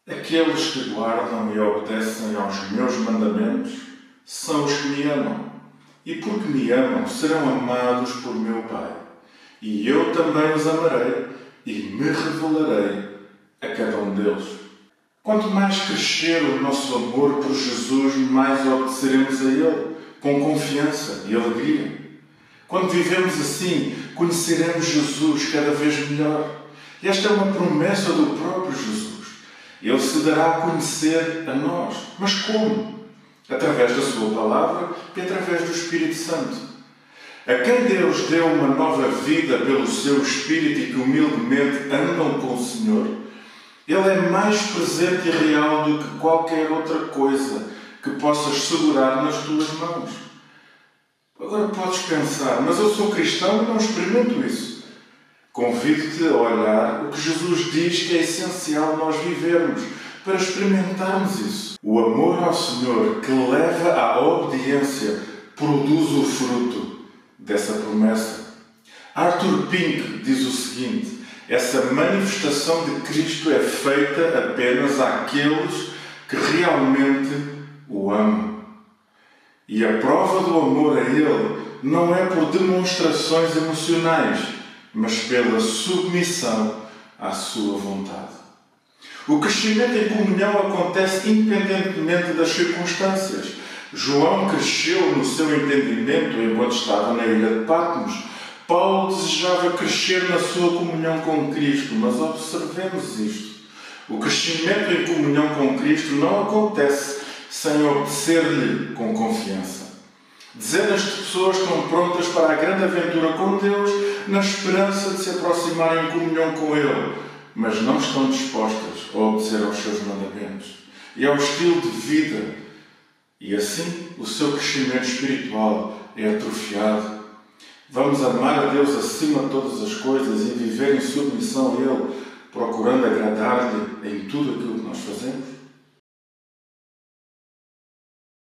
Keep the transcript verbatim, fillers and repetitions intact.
Aqueles que guardam e obedecem aos meus mandamentos são os que me amam. E porque me amam, serão amados por meu Pai. E eu também os amarei e me revelarei a cada um deles. Quanto mais crescer o nosso amor por Jesus, mais obedeceremos a Ele, com confiança e alegria. Quando vivemos assim, conheceremos Jesus cada vez melhor. E esta é uma promessa do próprio Jesus. Ele se dará a conhecer a nós. Mas como? Através da sua palavra e através do Espírito Santo. A quem Deus deu uma nova vida pelo seu Espírito e que humildemente andam com o Senhor, Ele é mais presente e real do que qualquer outra coisa que possas segurar nas tuas mãos. Agora podes pensar, mas eu sou cristão e não experimento isso. Convido-te a olhar o que Jesus diz que é essencial nós vivermos para experimentarmos isso. O amor ao Senhor que leva à obediência produz o fruto dessa promessa. Arthur Pink diz o seguinte: essa manifestação de Cristo é feita apenas àqueles que realmente o amam. E a prova do amor a Ele não é por demonstrações emocionais, mas pela submissão à sua vontade. O crescimento em comunhão acontece independentemente das circunstâncias. João cresceu no seu entendimento enquanto estava na ilha de Patmos. Paulo desejava crescer na sua comunhão com Cristo, mas observemos isto. O crescimento em comunhão com Cristo não acontece sem obedecer-lhe com confiança. Dezenas de pessoas estão prontas para a grande aventura com Deus, na esperança de se aproximarem em comunhão com Ele, mas não estão dispostas a obedecer aos seus mandamentos e ao estilo de vida. E assim o seu crescimento espiritual é atrofiado. Vamos amar a Deus acima de todas as coisas e viver em submissão a Ele, procurando agradar-lhe em tudo aquilo que nós fazemos?